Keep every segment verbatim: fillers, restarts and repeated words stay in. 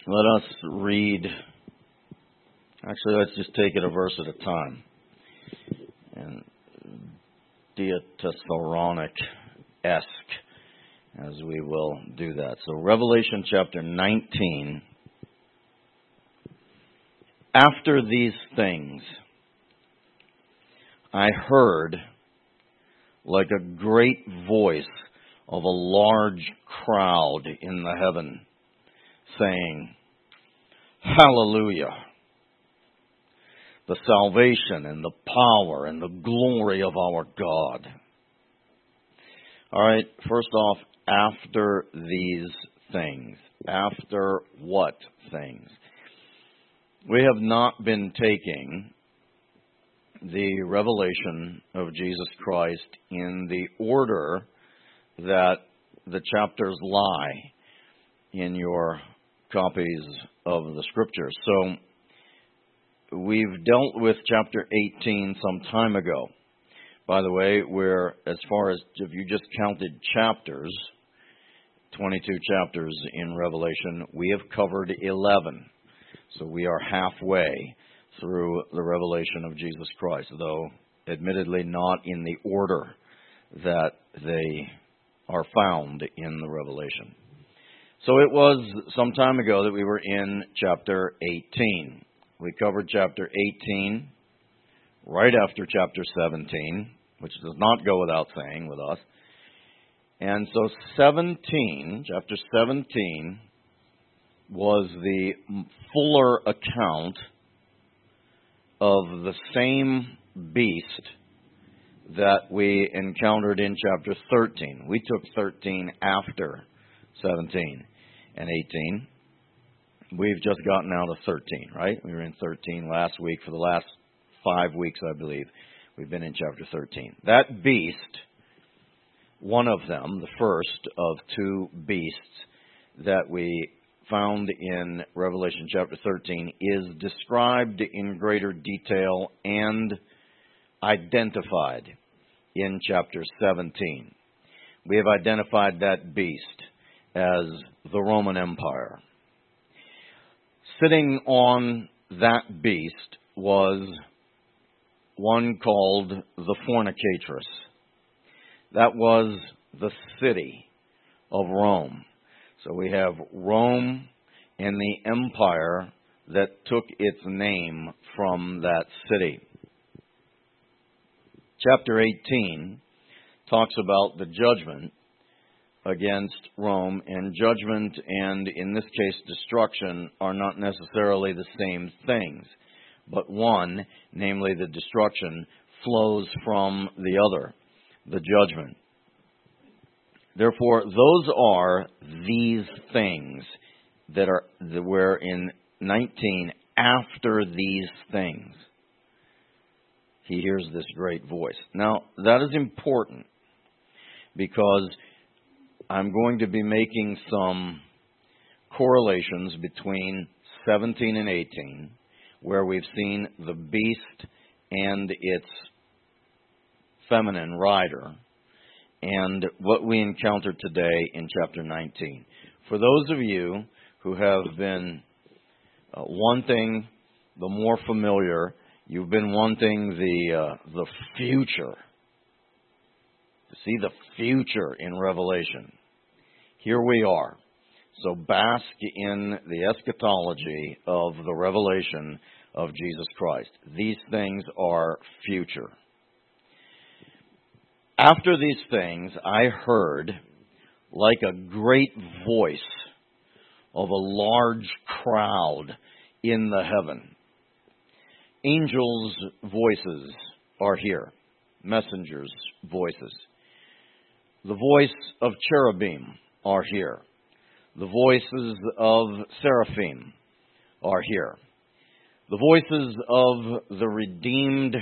Let us read, actually let's just take it a verse at a time. And Diatessauronic-esque, as we will do that. So Revelation chapter nineteen. After these things, I heard like a great voice of a large crowd in the heaven, saying, Hallelujah! The salvation and the power and the glory of our God. All right, first off, after these things. After what things? We have not been taking the revelation of Jesus Christ in the order that the chapters lie in your copies of the Scriptures. So, we've dealt with chapter eighteen some time ago. By the way, where as far as if you just counted chapters, twenty-two chapters in Revelation, we have covered eleven. So we are halfway through the revelation of Jesus Christ, though admittedly not in the order that they are found in the Revelation. So it was some time ago that we were in chapter eighteen. We covered chapter eighteen right after chapter seventeen, which does not go without saying with us. And so seventeen, chapter seventeen, was the fuller account of the same beast that we encountered in chapter thirteen. We took thirteen after seventeen and eighteen. We've just gotten out of thirteen, right? We were in thirteen last week. For the last five weeks, I believe, we've been in chapter thirteen. That beast, one of them, the first of two beasts that we found in Revelation chapter thirteen, is described in greater detail and identified in chapter seventeen. We have identified that beast as the Roman Empire. Sitting on that beast was one called the Fornicatress. That was the city of Rome. So we have Rome and the empire that took its name from that city. Chapter eighteen talks about the judgment against Rome, and judgment and, in this case, destruction are not necessarily the same things. But one, namely the destruction, flows from the other, the judgment. Therefore, those are these things that are that were in nineteen. After these things, he hears this great voice. Now, that is important because I'm going to be making some correlations between seventeen and eighteen, where we've seen the beast and its feminine rider, and what we encountered today in chapter nineteen. For those of you who have been uh, wanting the more familiar, you've been wanting the uh, the future, to see the future in Revelation. Here we are. So bask in the eschatology of the revelation of Jesus Christ. These things are future. After these things, I heard like a great voice of a large crowd in the heaven. Angels' voices are here, messengers' voices. The voice of cherubim are here. The voices of seraphim are here. The voices of the redeemed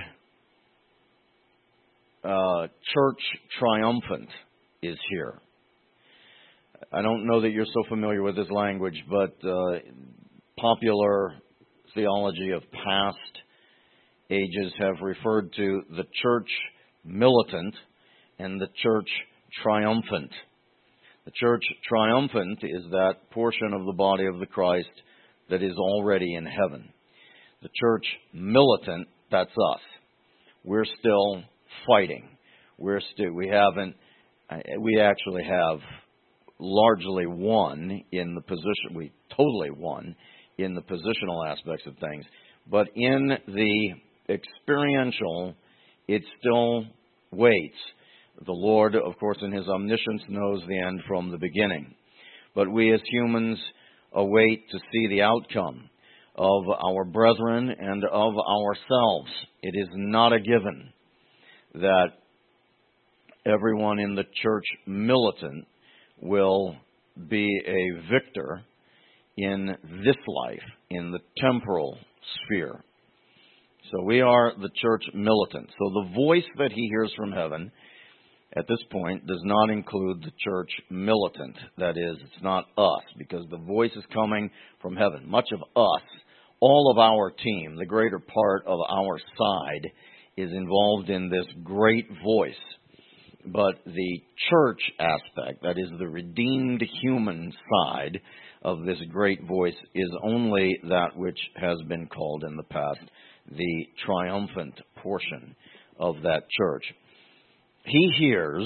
uh, church triumphant is here. I don't know that you're so familiar with this language, but uh, popular theology of past ages have referred to the church militant and the church triumphant. The church triumphant is that portion of the body of the Christ that is already in heaven. The church militant, that's us. We're still fighting. We're still, we haven't, we actually have largely won in the position, we totally won in the positional aspects of things. But in the experiential, it still waits. The Lord, of course, in His omniscience knows the end from the beginning. But we as humans await to see the outcome of our brethren and of ourselves. It is not a given that everyone in the church militant will be a victor in this life, in the temporal sphere. So we are the church militant. So the voice that he hears from heaven at this point does not include the church militant. That is, it's not us, because the voice is coming from heaven. Much of us, all of our team, the greater part of our side, is involved in this great voice. But the church aspect, that is the redeemed human side of this great voice, is only that which has been called in the past the triumphant portion of that church. He hears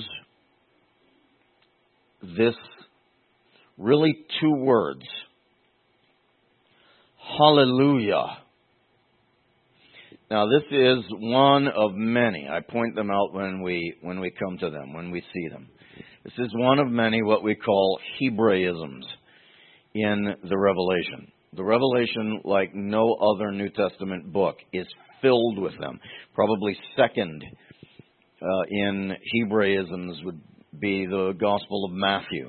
this really two words, hallelujah. Now, this is one of many. I point them out when we when we come to them, when we see them. This is one of many what we call Hebraisms in the Revelation. The Revelation, like no other New Testament book, is filled with them. Probably second uh, in Hebraisms would be the Gospel of Matthew.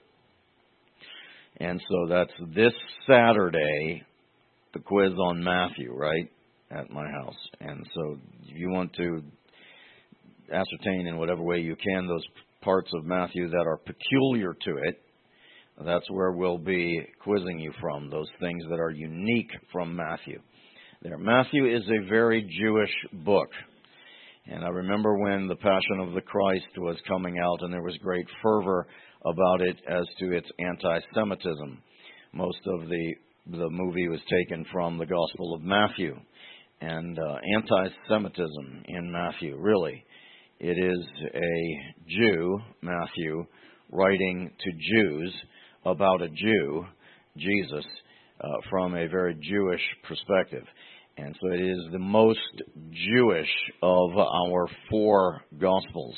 And so that's this Saturday, the quiz on Matthew, right? At my house. And so if you want to ascertain in whatever way you can those parts of Matthew that are peculiar to it, that's where we'll be quizzing you from, those things that are unique from Matthew. There, Matthew is a very Jewish book. And I remember when The Passion of the Christ was coming out, and there was great fervor about it as to its anti-Semitism. Most of the the movie was taken from the Gospel of Matthew. And uh, anti-Semitism in Matthew, really. It is a Jew, Matthew, writing to Jews about a Jew, Jesus, uh, from a very Jewish perspective. And so it is the most Jewish of our four Gospels.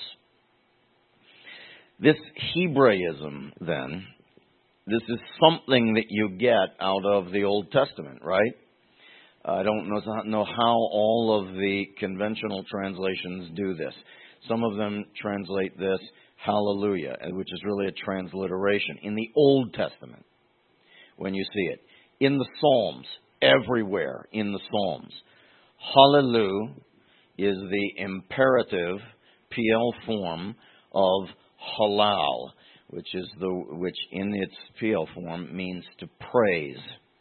This Hebraism, then, this is something that you get out of the Old Testament, right? I don't know, know how all of the conventional translations do this. Some of them translate this hallelujah, which is really a transliteration. In the Old Testament, when you see it. In the Psalms, everywhere in the Psalms. Hallelujah is the imperative P L form of halal, which is the which in its P L form means to praise.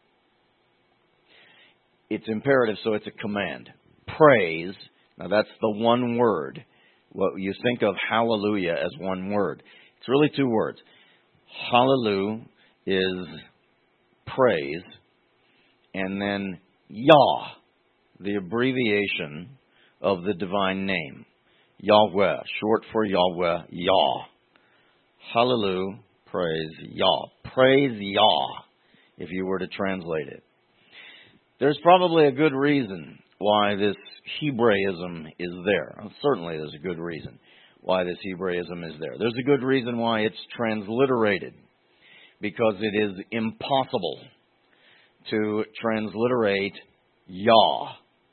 It's imperative, so it's a command. Praise, now that's the one word. Well, you think of hallelujah as one word. It's really two words. Hallelujah is praise, and then Yah, the abbreviation of the divine name. Yahweh, short for Yahweh, Yah. Hallelujah, praise Yah. Praise Yah, if you were to translate it. There's probably a good reason why this Hebraism is there. Certainly there's a good reason why this Hebraism is there. There's a good reason why it's transliterated, because it is impossible to transliterate Yah.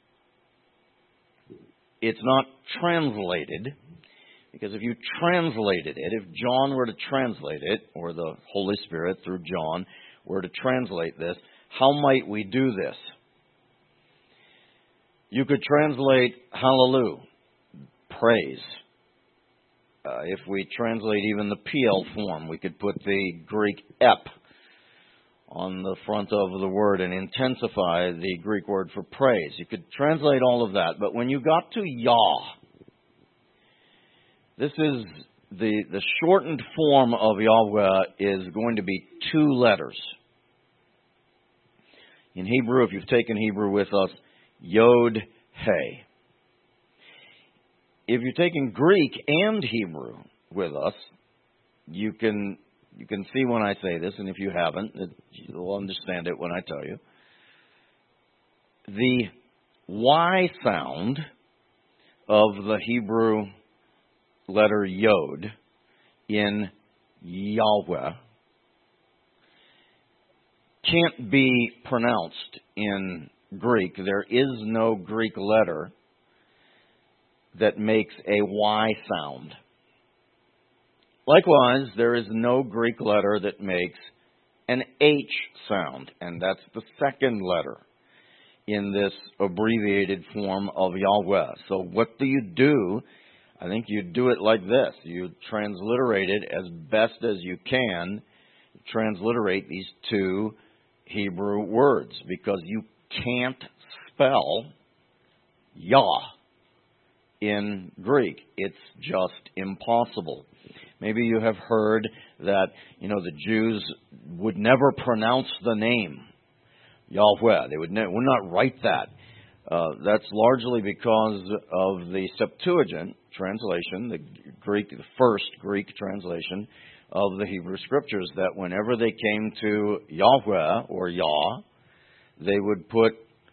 It's not translated, because if you translated it, if John were to translate it, or the Holy Spirit through John were to translate this, how might we do this? You could translate hallelujah, praise. Uh, if we translate even the P L form, we could put the Greek ep on the front of the word and intensify the Greek word for praise. You could translate all of that. But when you got to Yah, this is the, the shortened form of Yahweh is going to be two letters. In Hebrew, if you've taken Hebrew with us, Yod He. If you're taking Greek and Hebrew with us, you can you can see when I say this, and if you haven't, you'll understand it when I tell you. The Y sound of the Hebrew letter Yod in Yahweh can't be pronounced in Greek. There is no Greek letter that makes a Y sound. Likewise, there is no Greek letter that makes an H sound, and that's the second letter in this abbreviated form of Yahweh. So what do you do? I think you do it like this. You transliterate it as best as you can. Transliterate these two Hebrew words, because you can't spell Yah in Greek. It's just impossible. Maybe you have heard that, you know, the Jews would never pronounce the name Yahweh. They would, ne- would not write that. Uh, that's largely because of the Septuagint translation, the Greek, the first Greek translation of the Hebrew Scriptures, that whenever they came to Yahweh or Yah, they would put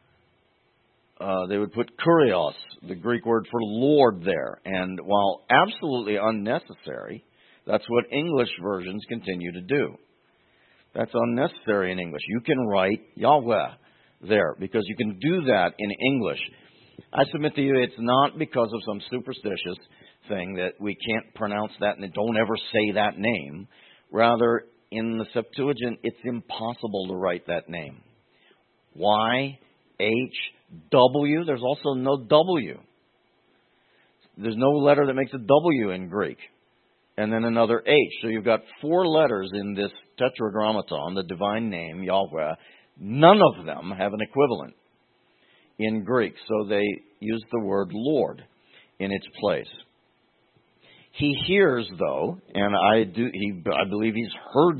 uh, they would put kurios, the Greek word for Lord, there. And while absolutely unnecessary, that's what English versions continue to do. That's unnecessary in English. You can write Yahweh there because you can do that in English. I submit to you, it's not because of some superstitious thing that we can't pronounce that and don't ever say that name. Rather, in the Septuagint, it's impossible to write that name. Y, H, W. There's also no W. There's no letter that makes a W in Greek. And then another H. So you've got four letters in this tetragrammaton, the divine name, Yahweh. None of them have an equivalent in Greek. So they use the word Lord in its place. He hears, though, and I do. He, I believe he's heard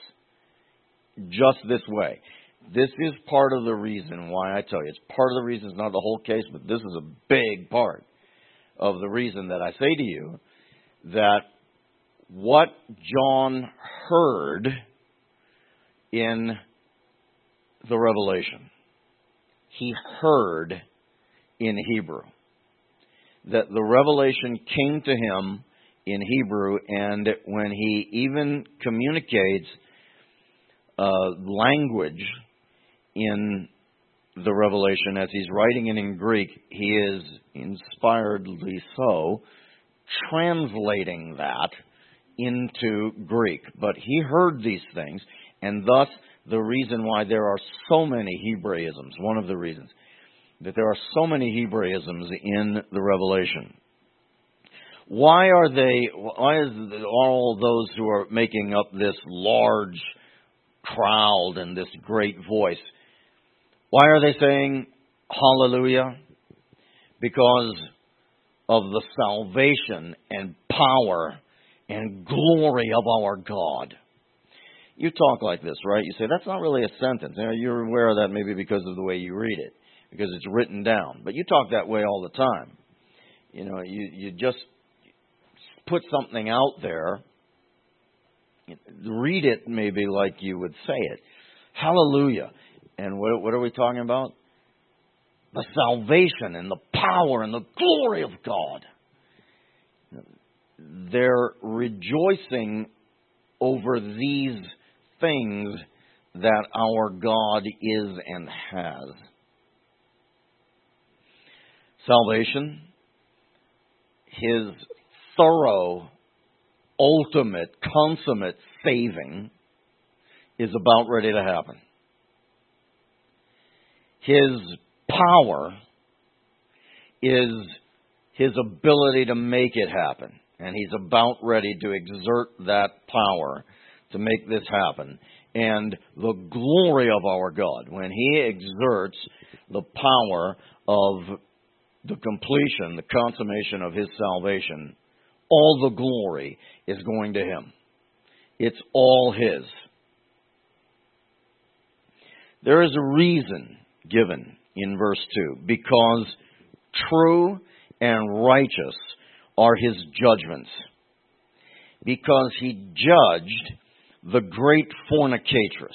this just this way. This is part of the reason why I tell you. It's part of the reason. It's not the whole case, but this is a big part of the reason that I say to you that what John heard in the Revelation, he heard in Hebrew. That the revelation came to him in Hebrew, and when he even communicates uh, language in the Revelation, as he's writing it in Greek, he is inspiredly so translating that into Greek. But he heard these things, and thus the reason why there are so many Hebraisms, one of the reasons, that there are so many Hebraisms in the Revelation. Why are they, why is all those who are making up this large crowd and this great voice, why are they saying hallelujah? Because of the salvation and power and glory of our God. You talk like this, right? You say, that's not really a sentence. You know, you're aware of that maybe because of the way you read it, because it's written down. But you talk that way all the time. You know, you, you just put something out there, read it maybe like you would say it. Hallelujah. And what, what are we talking about? The salvation and the power and the glory of God. They're rejoicing over these things that our God is and has. Salvation, His thorough, ultimate, consummate saving is about ready to happen. His power is His ability to make it happen. And He's about ready to exert that power to make this happen. And the glory of our God, when He exerts the power of the completion, the consummation of His salvation, all the glory is going to Him. It's all His. There is a reason given in verse two. Because true and righteous are His judgments. Because He judged the great fornicatress.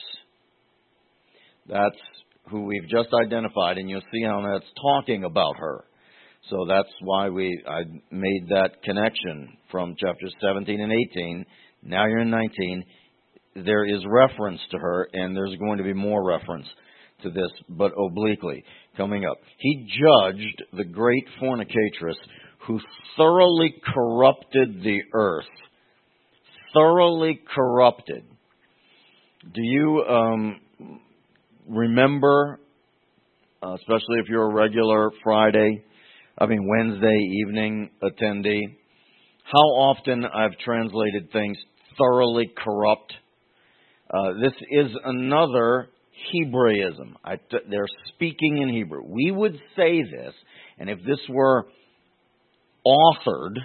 That's who we've just identified, and you'll see how that's talking about her. So that's why we I made that connection from chapters seventeen and eighteen. Now you're in nineteen. There is reference to her, and there's going to be more reference to this, but obliquely coming up. He judged the great fornicatress who thoroughly corrupted the earth. Thoroughly corrupted. Do you um, remember, uh, especially if you're a regular Friday, I mean Wednesday evening attendee, how often I've translated things thoroughly corrupt? Uh, this is another Hebraism. I, they're speaking in Hebrew. We would say this, and if this were authored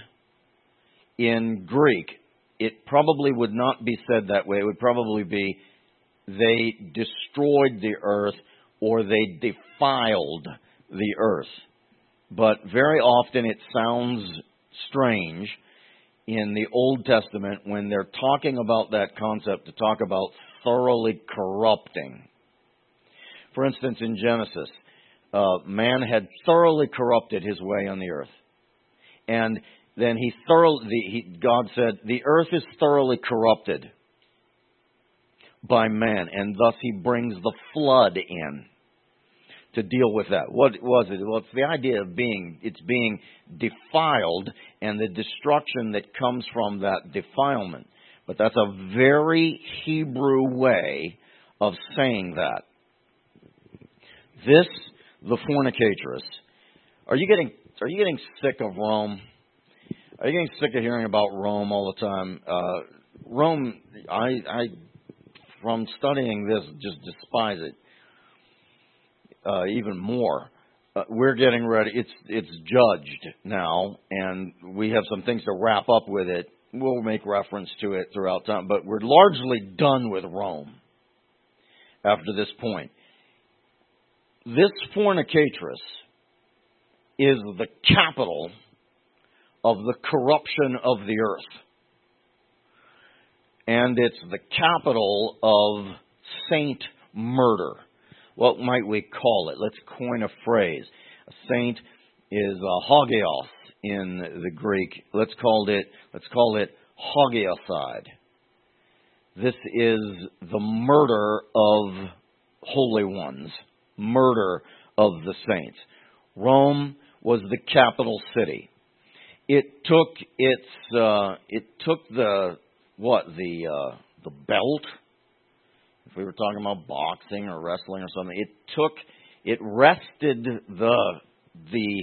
in Greek, it probably would not be said that way. It would probably be, they destroyed the earth or they defiled the earth. But very often it sounds strange in the Old Testament when they're talking about that concept to talk about thoroughly corrupting. For instance, in Genesis, uh, man had thoroughly corrupted his way on the earth. And then he thoroughly, he, God said, the earth is thoroughly corrupted by man, and thus He brings the flood in to deal with that. What was it? Well, it's the idea of being, it's being defiled and the destruction that comes from that defilement. But that's a very Hebrew way of saying that. This, the fornicatress. Are you getting, are you getting sick of Rome? Are you getting sick of hearing about Rome all the time? Uh, Rome, I, I, from studying this, just despise it uh, even more. Uh, we're getting ready. It's it's judged now, and we have some things to wrap up with it. We'll make reference to it throughout time, but we're largely done with Rome after this point. This fornicatress is the capital of the corruption of the earth. And it's the capital of saint murder. What might we call it? Let's coin a phrase. A saint is a hagios in the Greek. Let's call it, let's call it hagiocide. This is the murder of holy ones. Murder of the saints. Rome was the capital city. It took its, uh, it took the, what, the, uh, the belt, if we were talking about boxing or wrestling or something, it took, it wrested the, the,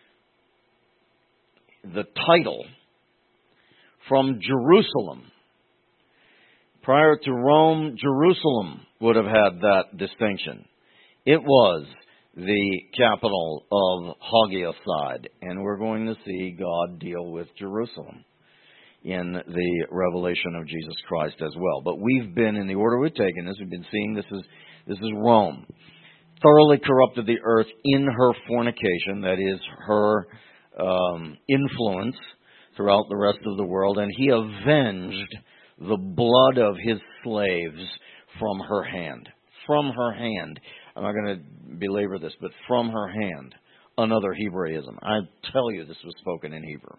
the title from Jerusalem. Prior to Rome, Jerusalem would have had that distinction. It was the capital of hagiocide, and we're going to see God deal with Jerusalem in the revelation of Jesus Christ as well. But we've been, in the order we've taken this, we've been seeing this is this is Rome. Thoroughly corrupted the earth in her fornication, that is, her um, influence throughout the rest of the world, and He avenged the blood of His slaves from her hand. From her hand. I'm not going to belabor this, but from her hand, another Hebraism. I tell you, this was spoken in Hebrew.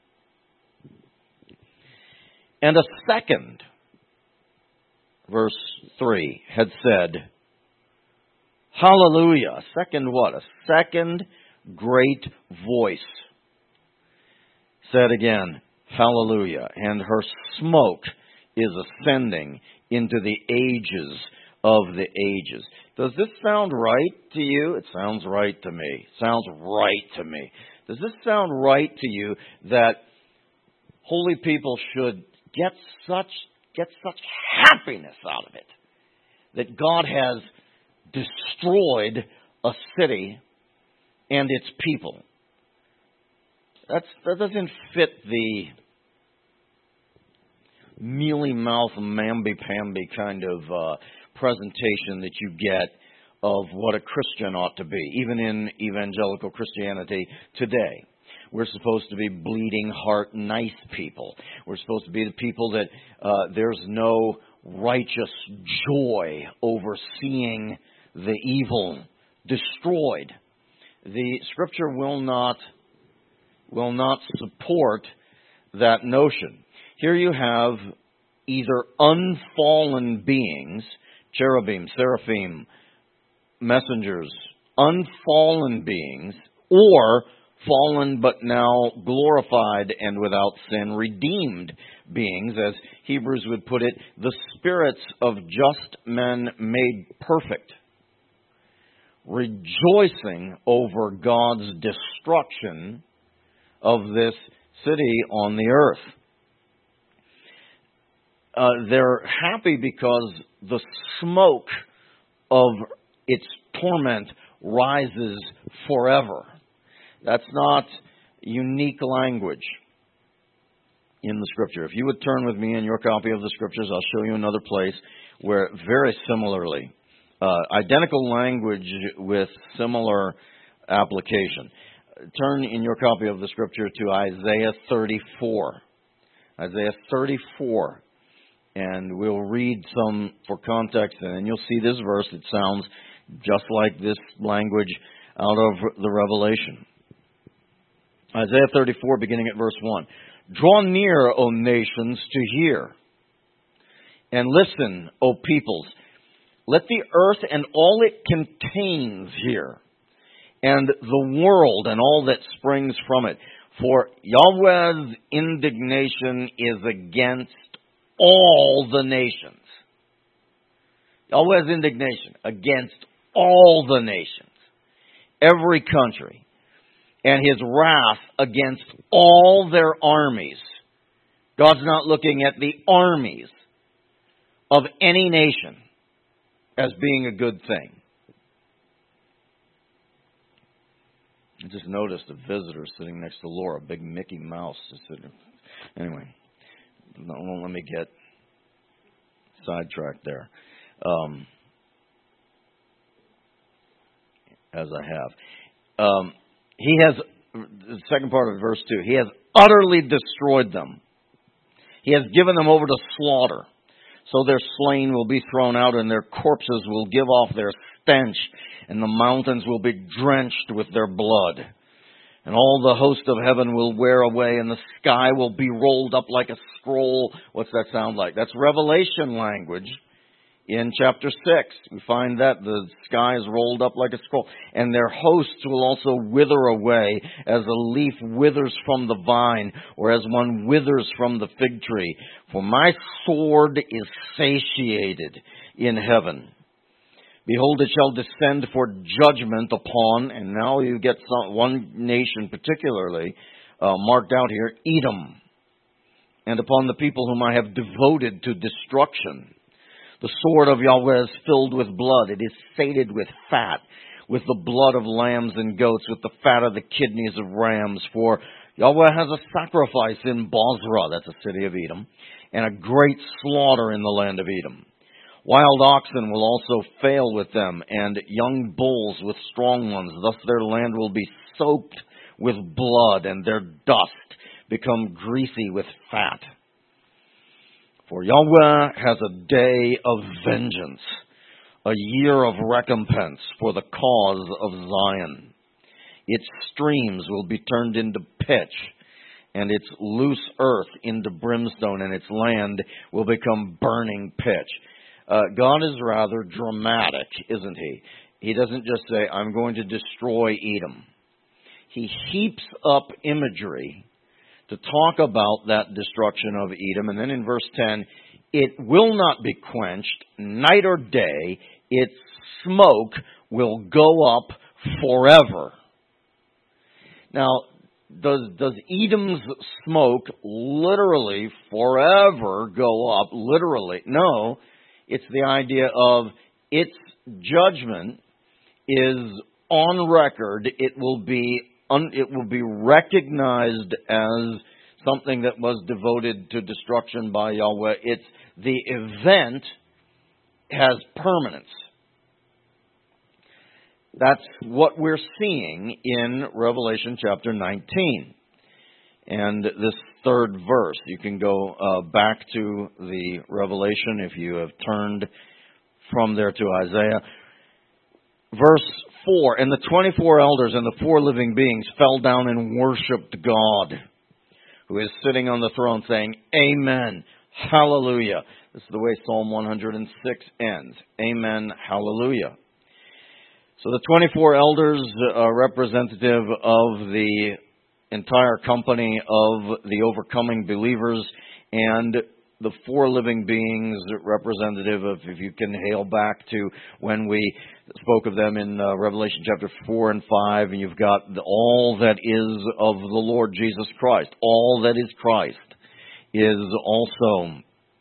And a second, verse three, had said, Hallelujah. A second what? A second great voice said again, Hallelujah. And her smoke is ascending into the ages of the ages. Does this sound right to you? It sounds right to me. Sounds right to me. Does this sound right to you that holy people should get such get such happiness out of it that God has destroyed a city and its people? That's that doesn't fit the mealy-mouthed, mamby-pamby kind of uh, presentation that you get of what a Christian ought to be, even in evangelical Christianity today. We're supposed to be bleeding heart, nice people. We're supposed to be the people that uh, there's no righteous joy over seeing the evil destroyed. The Scripture will not will not support that notion. Here you have either unfallen beings, cherubim, seraphim, messengers, unfallen beings, or fallen but now glorified and without sin, redeemed beings, as Hebrews would put it, the spirits of just men made perfect, rejoicing over God's destruction of this city on the earth. Uh, they're happy because the smoke of its torment rises forever. That's not unique language in the Scripture. If you would turn with me in your copy of the Scriptures, I'll show you another place where very similarly, uh, identical language with similar application. Turn in your copy of the Scripture to Isaiah thirty-four. Isaiah thirty-four. And we'll read some for context, and then you'll see this verse. It sounds just like this language out of the Revelation. Isaiah thirty-four, beginning at verse one. Draw near, O nations, to hear, and listen, O peoples. Let the earth and all it contains hear, and the world and all that springs from it. For Yahweh's indignation is against all the nations. Yahweh's indignation against all the nations, every country, and His wrath against all their armies. God's not looking at the armies of any nation as being a good thing. I just noticed a visitor sitting next to Laura, a big Mickey Mouse. Just sitting. Anyway, don't let me get sidetracked there, um, as I have. Um, he has, the second part of verse two, He has utterly destroyed them. He has given them over to slaughter. So their slain will be thrown out, and their corpses will give off their stench, and the mountains will be drenched with their blood. And all the host of heaven will wear away, and the sky will be rolled up like a scroll. What's that sound like? That's Revelation language. In chapter six, we find that the sky is rolled up like a scroll. And their hosts will also wither away as a leaf withers from the vine, or as one withers from the fig tree. For my sword is satiated in heaven. Behold, it shall descend for judgment upon, and now you get some, one nation particularly uh, marked out here, Edom, and upon the people whom I have devoted to destruction. The sword of Yahweh is filled with blood. It is sated with fat, with the blood of lambs and goats, with the fat of the kidneys of rams. For Yahweh has a sacrifice in Bozrah, that's a city of Edom, and a great slaughter in the land of Edom. Wild oxen will also fail with them, and young bulls with strong ones. Thus their land will be soaked with blood, and their dust become greasy with fat. For Yahweh has a day of vengeance, a year of recompense for the cause of Zion. Its streams will be turned into pitch, and its loose earth into brimstone, and its land will become burning pitch. Uh, God is rather dramatic, isn't He? He doesn't just say, I'm going to destroy Edom. He heaps up imagery to talk about that destruction of Edom. And then in verse ten, it will not be quenched night or day. Its smoke will go up forever. Now, does, does Edom's smoke literally forever go up? Literally. No. It's the idea of its judgment is on record. It will be un, it will be recognized as something that was devoted to destruction by Yahweh. It's the event has permanence. That's what we're seeing in Revelation chapter nineteen. And this third verse, you can go uh, back to the Revelation if you have turned from there to Isaiah. Verse four, and the twenty-four elders and the four living beings fell down and worshipped God, who is sitting on the throne, saying, Amen, hallelujah. This is the way Psalm one hundred six ends. Amen, hallelujah. So the twenty-four elders are representative of the entire company of the overcoming believers, and the four living beings representative of, if you can hail back to when we spoke of them in uh, Revelation chapter four and five, and you've got the, all that is of the Lord Jesus Christ. All that is Christ is also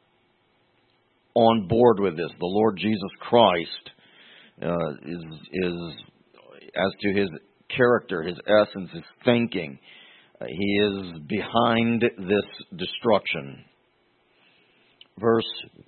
on board with this. The Lord Jesus Christ uh, is, is, as to his character, his essence, his thinking, uh, he is behind this destruction. Verse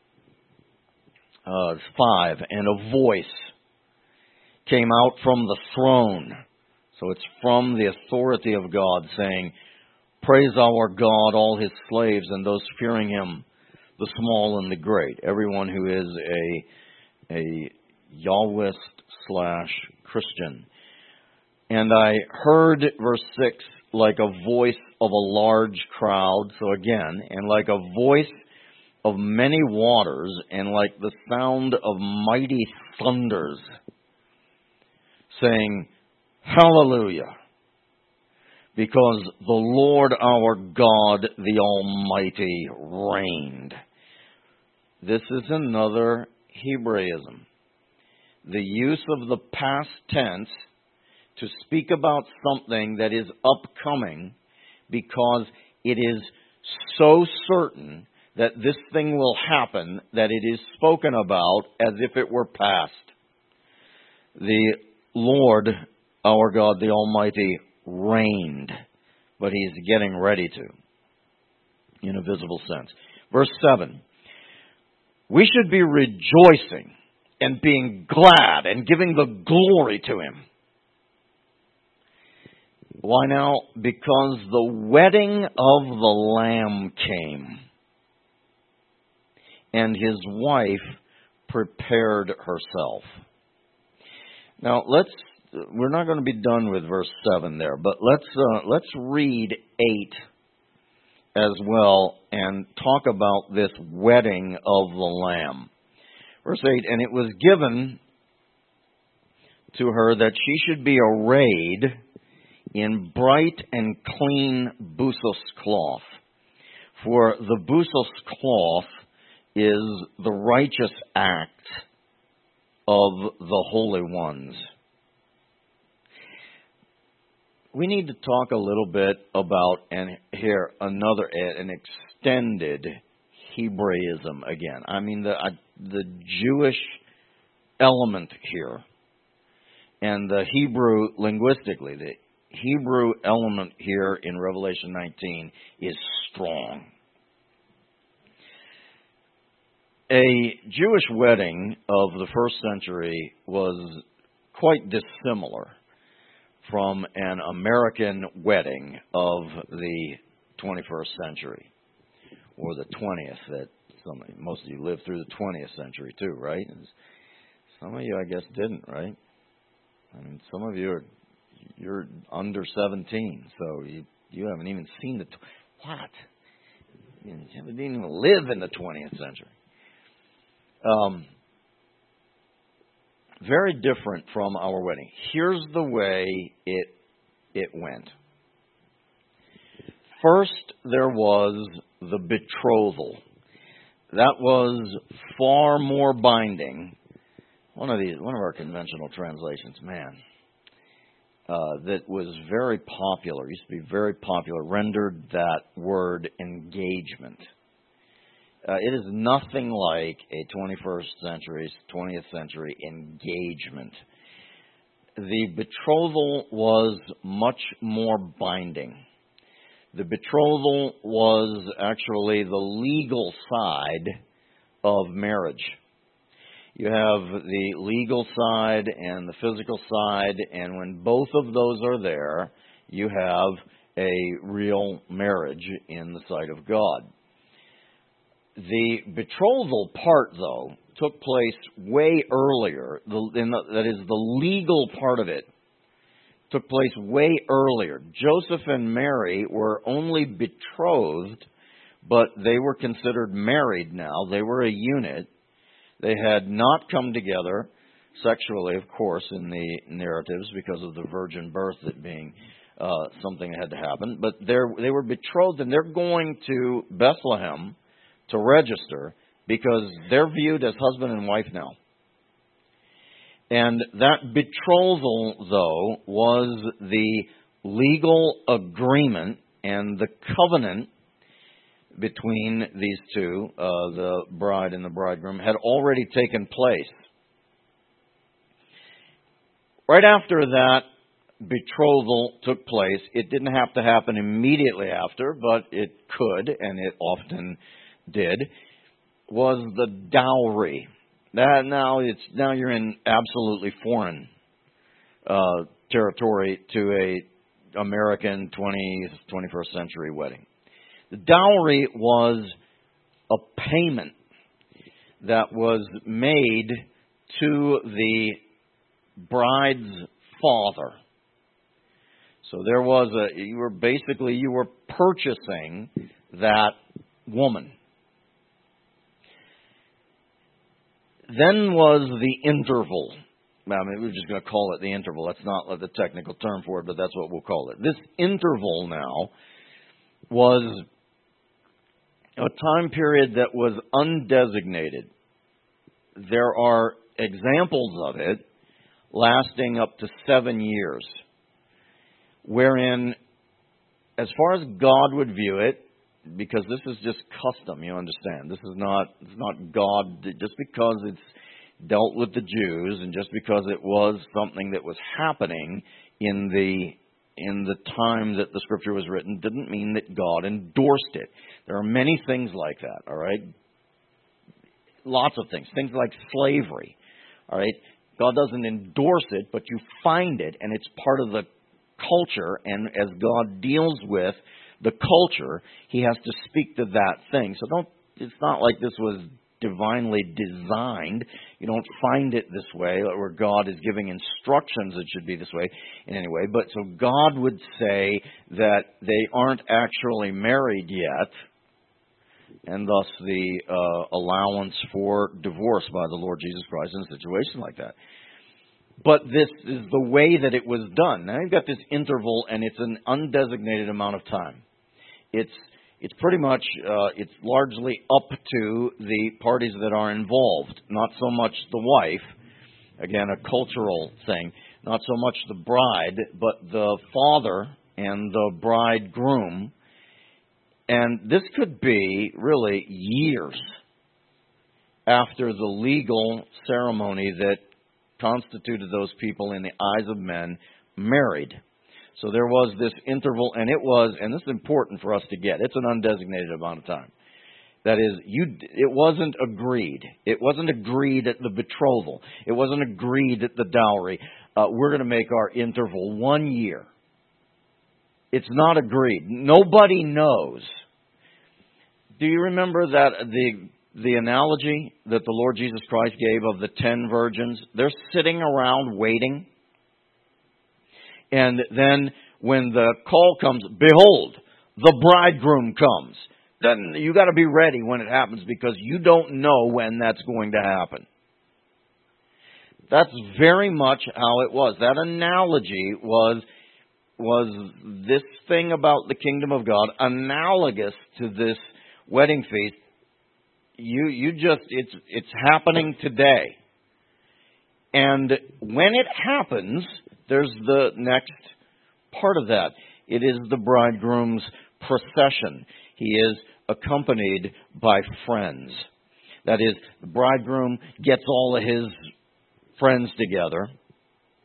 uh, five, and a voice came out from the throne. So it's from the authority of God, saying, Praise our God, all his slaves, and those fearing him, the small and the great. Everyone who is a, a Yahwist slash Christian. And I heard, verse six, like a voice of a large crowd. So again, and like a voice of many waters, and like the sound of mighty thunders, saying, Hallelujah, because the Lord our God, the Almighty, reigned. This is another Hebraism. The use of the past tense to speak about something that is upcoming, because it is so certain that this thing will happen, that it is spoken about as if it were past. The Lord, our God, the Almighty, reigned, but he's getting ready to, in a visible sense. Verse seven, we should be rejoicing and being glad and giving the glory to him. Why now? Because the wedding of the Lamb came, and his wife prepared herself. Now, let's, we're not going to be done with verse seven there, but let's, uh, let's read eight as well and talk about this wedding of the Lamb. Verse eight, and it was given to her that she should be arrayed in bright and clean byssus cloth. For the byssus cloth is the righteous act of the holy ones. We need to talk a little bit about, and here another, an extended Hebraism again. I mean the uh, the Jewish element here, and the Hebrew linguistically, the Hebrew element here in Revelation nineteen is strong. A Jewish wedding of the first century was quite dissimilar from an American wedding of the twenty-first century, or the twentieth, that some, most of you lived through the twentieth century too, right? Some of you, I guess, didn't, right? I mean, some of you are, you're under seventeen, so you you haven't even seen the, what? You didn't even live in the twentieth century. Um, very different from our wedding. Here's the way it it went. First, there was the betrothal. That was far more binding. One of these, one of our conventional translations, man, uh, that was very popular, used to be very popular, rendered that word engagement. Uh, it is nothing like a twenty-first century, twentieth century engagement. The betrothal was much more binding. The betrothal was actually the legal side of marriage. You have the legal side and the physical side, and when both of those are there, you have a real marriage in the sight of God. The betrothal part, though, took place way earlier. The, in the, that is, the legal part of it took place way earlier. Joseph and Mary were only betrothed, but they were considered married now. They were a unit. They had not come together sexually, of course, in the narratives because of the virgin birth that being uh, something that had to happen. But they were betrothed, and they're going to Bethlehem to register because they're viewed as husband and wife now. And that betrothal, though, was the legal agreement and the covenant between these two, uh, the bride and the bridegroom, had already taken place. Right after that betrothal took place, it didn't have to happen immediately after, but it could, and it often did, was the dowry. That now it's now you're in absolutely foreign uh, territory to a American twentieth, twenty-first century wedding. The dowry was a payment that was made to the bride's father. So there was a you were basically you were purchasing that woman. Then was the interval. I mean, we're just going to call it the interval. That's not the technical term for it, but that's what we'll call it. This interval now was a time period that was undesignated. There are examples of it lasting up to seven years, wherein, as far as God would view it, because this is just custom, you understand. This is not it's not God, just because it's dealt with the Jews and just because it was something that was happening in the in the time that the Scripture was written, didn't mean that God endorsed it. There are many things like that, all right? Lots of things. Things like slavery, all right? God doesn't endorse it, but you find it, and it's part of the culture, and as God deals with the culture, He has to speak to that thing. So don't. It's not like this was divinely designed. You don't find it this way, where God is giving instructions it should be this way in any way. But so God would say that they aren't actually married yet, and thus the uh, allowance for divorce by the Lord Jesus Christ in a situation like that. But this is the way that it was done. Now you've got this interval, and it's an undesignated amount of time. It's it's pretty much uh, it's largely up to the parties that are involved, not so much the wife. Again, a cultural thing. Not so much the bride, but the father and the bridegroom. And this could be really years after the legal ceremony that constituted those people in the eyes of men married. So there was this interval, and it was, and this is important for us to get, it's an undesignated amount of time. That is, you. It wasn't agreed. It wasn't agreed at the betrothal. It wasn't agreed at the dowry. Uh, we're going to make our interval one year. It's not agreed. Nobody knows. Do you remember that the the analogy that the Lord Jesus Christ gave of the ten virgins? They're sitting around waiting. And then when the call comes, behold, the bridegroom comes. Then you got to be ready when it happens, because you don't know when that's going to happen. That's very much how it was. That analogy was was this thing about the kingdom of God, analogous to this wedding feast. You you just it's it's happening today. And when it happens, there's the next part of that. It is the bridegroom's procession. He is accompanied by friends. That is, the bridegroom gets all of his friends together,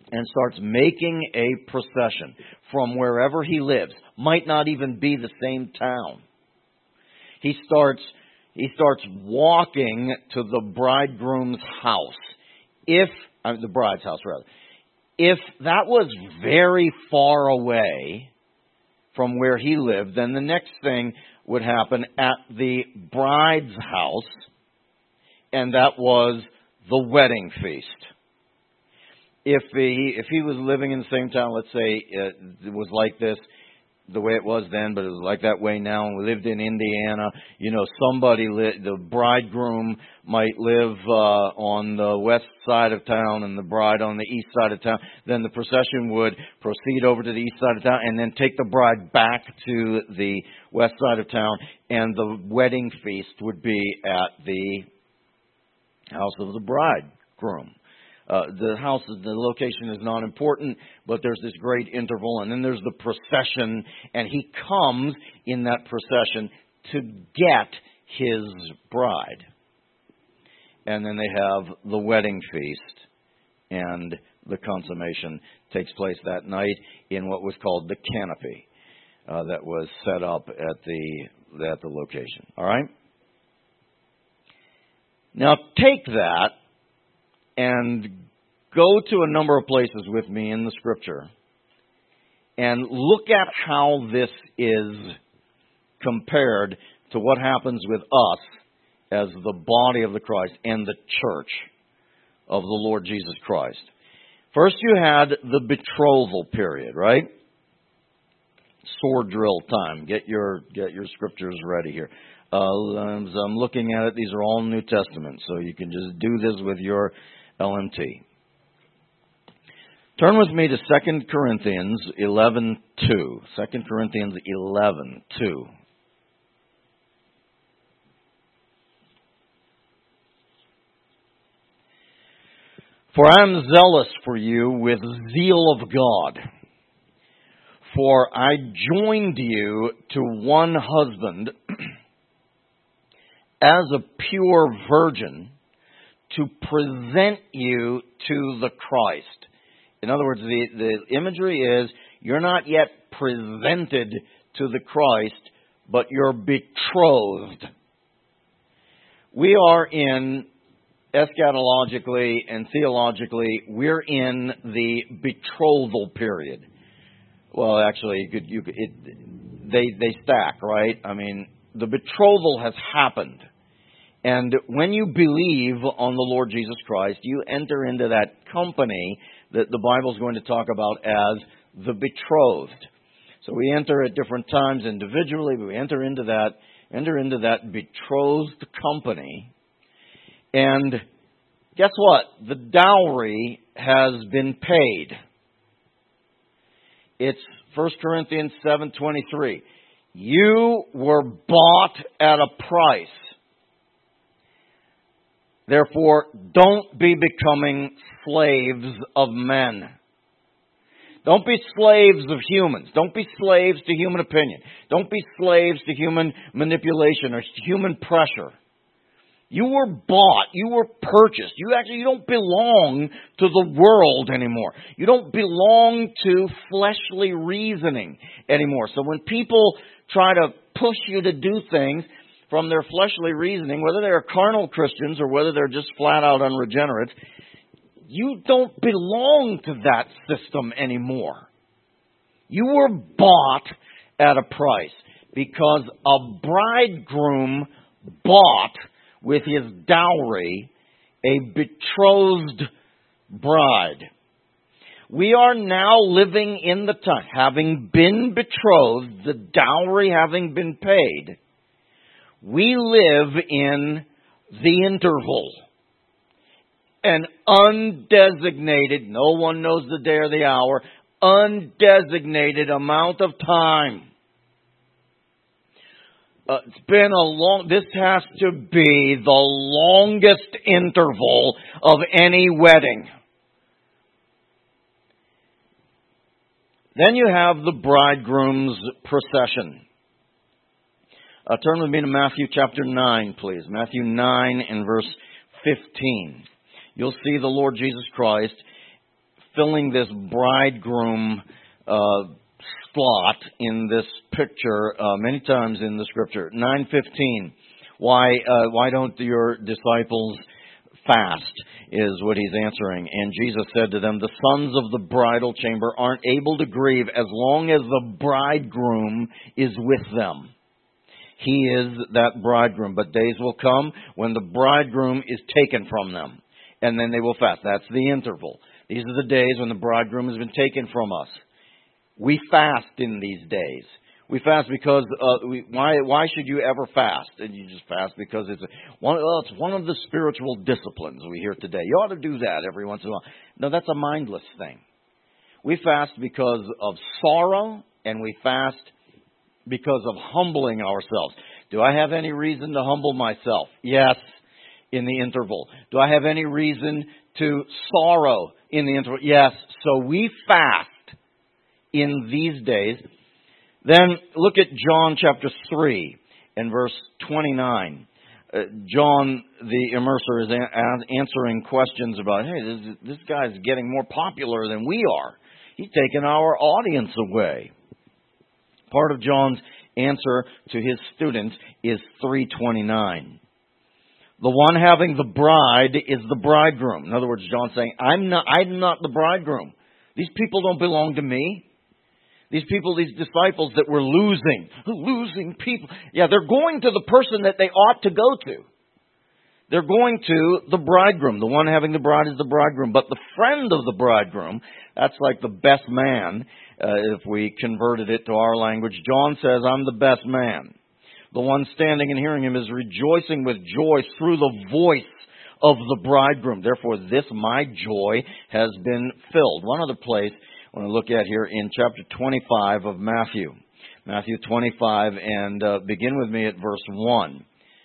and starts making a procession from wherever he lives. Might not even be the same town. He starts he starts walking to the bridegroom's house. If uh, the bride's house rather. If that was very far away from where he lived, then the next thing would happen at the bride's house, and that was the wedding feast. If he if he was living in the same town, let's say it was like this, the way it was then, but it was like that way now, and we lived in Indiana, you know, somebody, li- the bridegroom might live uh, on the west side of town and the bride on the east side of town. Then the procession would proceed over to the east side of town and then take the bride back to the west side of town, and the wedding feast would be at the house of the bridegroom. Uh, the house, the location is not important, but there's this great interval, and then there's the procession, and he comes in that procession to get his bride. And then they have the wedding feast, and the consummation takes place that night in what was called the canopy uh, that was set up at the at the location. All right? Now take that and go to a number of places with me in the Scripture and look at how this is compared to what happens with us as the body of the Christ and the church of the Lord Jesus Christ. First you had the betrothal period, right? Sword drill time. Get your get your scriptures ready here. Uh, as I'm looking at it, these are all New Testament, so you can just do this with your L M T. Turn with me to Second Corinthians eleven two. Second Corinthians eleven two. For I am zealous for you with zeal of God. For I joined you to one husband as a pure virgin to present you to the Christ. In other words, the, the imagery is you're not yet presented to the Christ, but you're betrothed. We are in, eschatologically and theologically, we're in the betrothal period. Well, actually, you could, you could, it, they they stack, right? I mean, the betrothal has happened. And when you believe on the Lord Jesus Christ, you enter into that company that the Bible is going to talk about as the betrothed. So we enter at different times individually, but we enter into that, enter into that betrothed company. And guess what? The dowry has been paid. It's First Corinthians seven twenty-three. You were bought at a price. Therefore, don't be becoming slaves of men. Don't be slaves of humans. Don't be slaves to human opinion. Don't be slaves to human manipulation or human pressure. You were bought. You were purchased. You actually you don't belong to the world anymore. You don't belong to fleshly reasoning anymore. So when people try to push you to do things from their fleshly reasoning, whether they're carnal Christians or whether they're just flat out unregenerates, you don't belong to that system anymore. You were bought at a price because a bridegroom bought with his dowry a betrothed bride. We are now living in the time, having been betrothed, the dowry having been paid, we live in the interval. An undesignated, no one knows the day or the hour, undesignated amount of time. Uh, it's been a long, this has to be the longest interval of any wedding. Then you have the bridegroom's procession. Uh, turn with me to Matthew chapter nine, please. Matthew nine and verse fifteen. You'll see the Lord Jesus Christ filling this bridegroom uh, slot in this picture uh, many times in the Scripture. nine fifteen. Why uh, why don't your disciples fast, is what he's answering. And Jesus said to them, the sons of the bridal chamber aren't able to grieve as long as the bridegroom is with them. He is that bridegroom. But days will come when the bridegroom is taken from them, and then they will fast. That's the interval. These are the days when the bridegroom has been taken from us. We fast in these days. We fast because uh, we, why? Why should you ever fast? And you just fast because it's a, one. Well, it's one of the spiritual disciplines we hear today. You ought to do that every once in a while. No, that's a mindless thing. We fast because of sorrow, and we fast because of humbling ourselves. Do I have any reason to humble myself? Yes, in the interval. Do I have any reason to sorrow in the interval? Yes. So we fast in these days. Then look at John chapter three and verse twenty-nine. Uh, John, the immerser, is a- answering questions about, hey, this, this guy's getting more popular than we are. He's taken our audience away. Part of John's answer to his students is three twenty-nine. The one having the bride is the bridegroom. In other words, John's saying, I'm not, I'm not the bridegroom. These people don't belong to me. These people, these disciples that we're losing, losing people. Yeah, they're going to the person that they ought to go to. They're going to the bridegroom. The one having the bride is the bridegroom. But the friend of the bridegroom, that's like the best man, uh, if we converted it to our language. John says, I'm the best man. The one standing and hearing him is rejoicing with joy through the voice of the bridegroom. Therefore, this my joy has been filled. One other place I want to look at here in chapter twenty-five of Matthew. Matthew twenty-five, and uh, begin with me at verse one.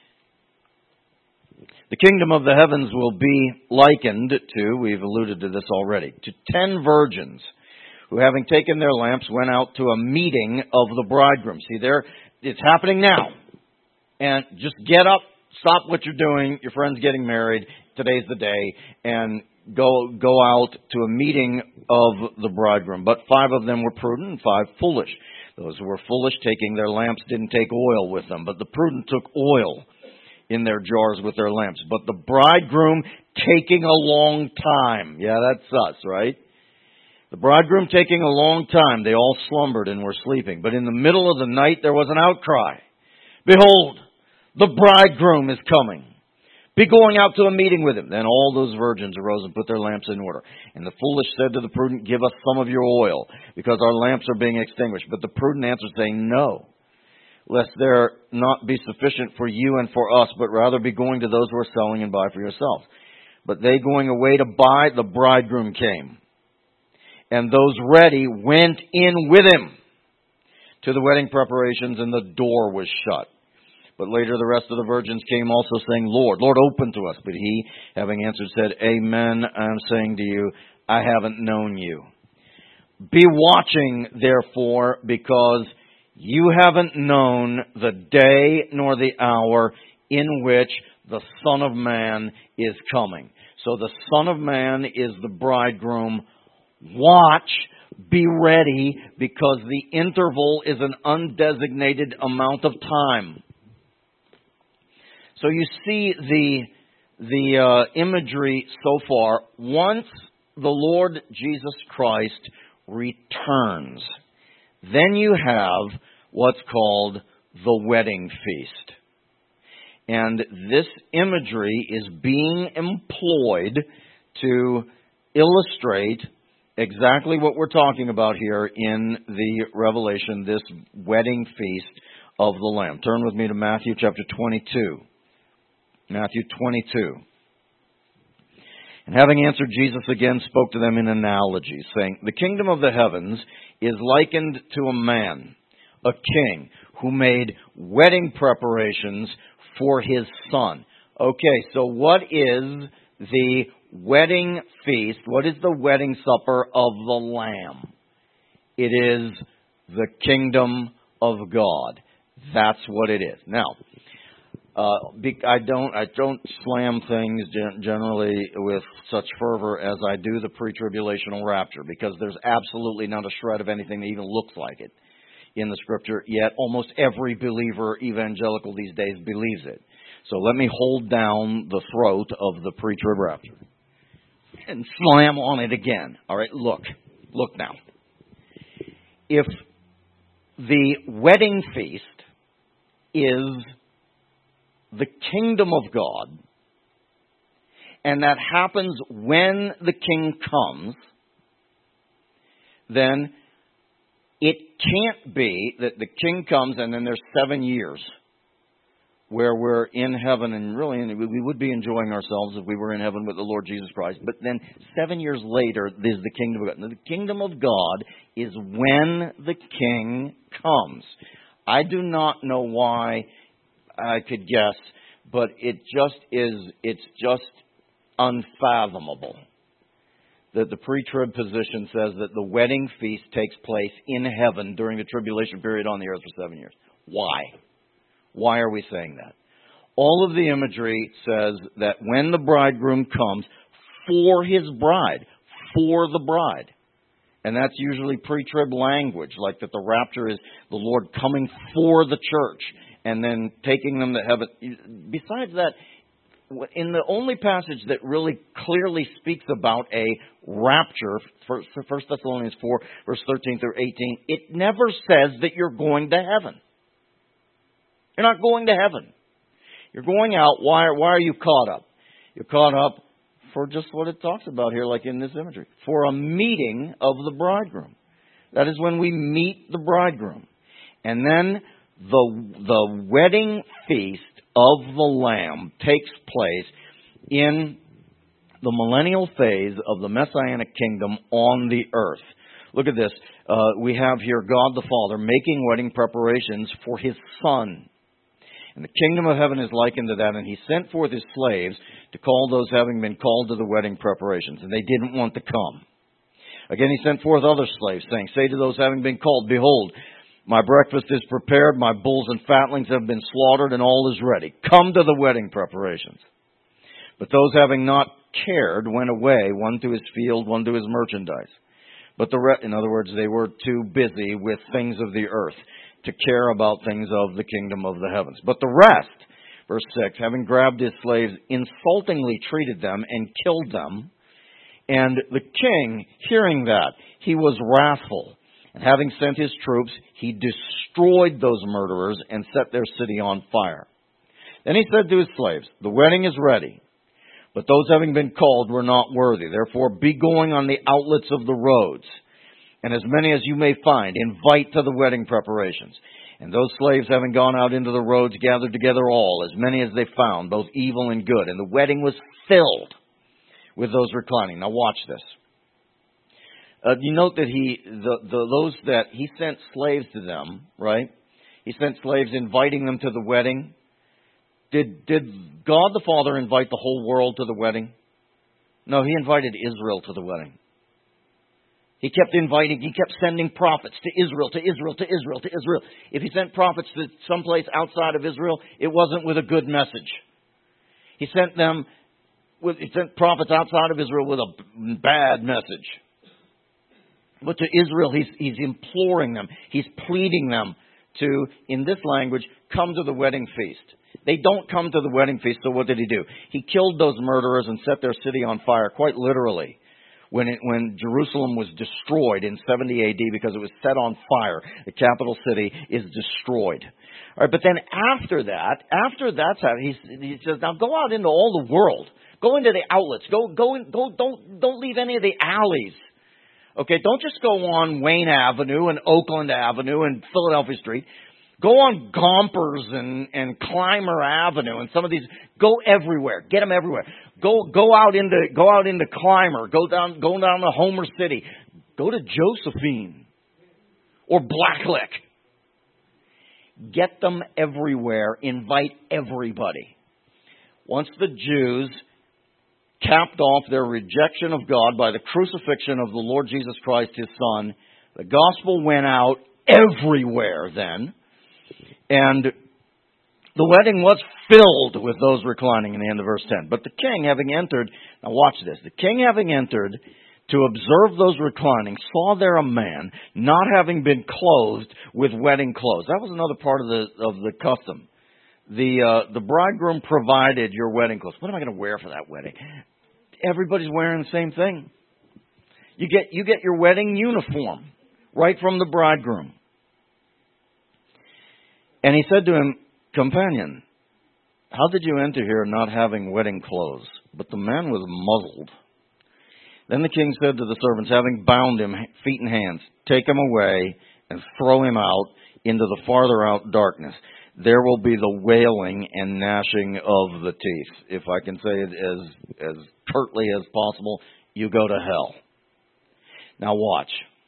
The kingdom of the heavens will be likened to, we've alluded to this already, to ten virgins who, having taken their lamps, went out to a meeting of the bridegroom. See, there, it's happening now. And just get up, stop what you're doing, your friend's getting married, today's the day, and go go out to a meeting of the bridegroom. But five of them were prudent and five foolish. Those who were foolish, taking their lamps, didn't take oil with them, but the prudent took oil in their jars with their lamps. But the bridegroom taking a long time. Yeah, that's us, right? The bridegroom taking a long time. They all slumbered and were sleeping. But in the middle of the night there was an outcry. Behold, the bridegroom is coming. Be going out to a meeting with him. Then all those virgins arose and put their lamps in order. And the foolish said to the prudent, give us some of your oil, because our lamps are being extinguished. But the prudent answered, saying, no, lest there not be sufficient for you and for us, but rather be going to those who are selling and buy for yourselves. But they going away to buy, the bridegroom came. And those ready went in with him to the wedding preparations, and the door was shut. But later the rest of the virgins came also, saying, Lord, Lord, open to us. But he, having answered, said, Amen, I am saying to you, I haven't known you. Be watching, therefore, because you haven't known the day nor the hour in which the Son of Man is coming. So the Son of Man is the bridegroom. Watch, be ready, because the interval is an undesignated amount of time. So you see the the uh, imagery so far. Once the Lord Jesus Christ returns, then you have what's called the wedding feast. And this imagery is being employed to illustrate exactly what we're talking about here in the Revelation, this wedding feast of the Lamb. Turn with me to Matthew chapter twenty-two. Matthew twenty-two. And having answered, Jesus again spoke to them in analogies, saying, the kingdom of the heavens is likened to a man, a king, who made wedding preparations for his son. Okay, so what is the wedding feast? What is the wedding supper of the Lamb? It is the kingdom of God. That's what it is. Now, Uh, be, I don't I don't slam things gen- generally with such fervor as I do the pre-tribulational rapture, because there's absolutely not a shred of anything that even looks like it in the Scripture, yet almost every believer evangelical these days believes it. So let me hold down the throat of the pre-trib rapture and slam on it again. All right, look. Look now. If the wedding feast is the kingdom of God, and that happens when the king comes, then it can't be that the king comes and then there's seven years where we're in heaven, and really we would be enjoying ourselves if we were in heaven with the Lord Jesus Christ. But then seven years later, there's the kingdom of God. Now, the kingdom of God is when the king comes. I do not know why. I could guess, but it just is, it's just unfathomable that the pre-trib position says that the wedding feast takes place in heaven during the tribulation period on the earth for seven years. Why? Why are we saying that? All of the imagery says that when the bridegroom comes for his bride, for the bride, and that's usually pre-trib language, like that the rapture is the Lord coming for the church and then taking them to heaven. Besides that, in the only passage that really clearly speaks about a rapture, First Thessalonians four, verse thirteen through eighteen, it never says that you're going to heaven. You're not going to heaven. You're going out. Why, why are you caught up? You're caught up for just what it talks about here, like in this imagery, for a meeting of the bridegroom. That is when we meet the bridegroom. And then the, the wedding feast of the Lamb takes place in the millennial phase of the Messianic kingdom on the earth. Look at this. Uh, we have here God the Father making wedding preparations for His Son. And the kingdom of heaven is likened to that, and He sent forth His slaves to call those having been called to the wedding preparations, and they didn't want to come. Again, He sent forth other slaves, saying, say to those having been called, behold, my breakfast is prepared, my bulls and fatlings have been slaughtered, and all is ready. Come to the wedding preparations. But those having not cared went away, one to his field, one to his merchandise. But the re- in other words, they were too busy with things of the earth to care about things of the kingdom of the heavens. But the rest, verse six, having grabbed his slaves, insultingly treated them and killed them. And the king, hearing that, he was wrathful. And having sent his troops, he destroyed those murderers and set their city on fire. Then he said to his slaves, the wedding is ready, but those having been called were not worthy. Therefore, be going on the outlets of the roads, and as many as you may find, invite to the wedding preparations. And those slaves having gone out into the roads gathered together all, as many as they found, both evil and good. And the wedding was filled with those reclining. Now watch this. Uh, you note that he, the, the, those that he sent slaves to them, right? He sent slaves inviting them to the wedding. Did, did God the Father invite the whole world to the wedding? No, He invited Israel to the wedding. He kept inviting, He kept sending prophets to Israel, to Israel, to Israel, to Israel. If He sent prophets to someplace outside of Israel, it wasn't with a good message. He sent them, with, He sent prophets outside of Israel with a bad message. But to Israel, he's, he's imploring them. He's pleading them to, in this language, come to the wedding feast. They don't come to the wedding feast, so what did He do? He killed those murderers and set their city on fire, quite literally. When, it, when Jerusalem was destroyed in seventy A D because it was set on fire, the capital city is destroyed. All right, but then after that, after that's happened, he, he says, now go out into all the world. Go into the outlets. Go, go, in, go, don't, don't leave any of the alleys. Okay, don't just go on Wayne Avenue and Oakland Avenue and Philadelphia Street. Go on Gompers and, and Clymer Avenue and some of these. Go everywhere. Get them everywhere. Go go out into go out into Clymer. Go down go down to Homer City. Go to Josephine or Blacklick. Get them everywhere. Invite everybody. Once the Jews capped off their rejection of God by the crucifixion of the Lord Jesus Christ, His Son, the gospel went out everywhere then. And The wedding was filled with those reclining in the end of verse ten. But the king having entered, now watch this, the king having entered to observe those reclining, saw there a man not having been clothed with wedding clothes. That was another part of the of the custom. The uh, the bridegroom provided your wedding clothes. What am I going to wear for that wedding? Everybody's wearing the same thing. You get you get your wedding uniform right from the bridegroom. And he said to him, companion, how did you enter here not having wedding clothes? But the man was muzzled. Then the king said to the servants, having bound him feet and hands, take him away and throw him out into the farther out darkness. There will be the wailing and gnashing of the teeth. If I can say it as, as curtly as possible, you go to hell. Now watch.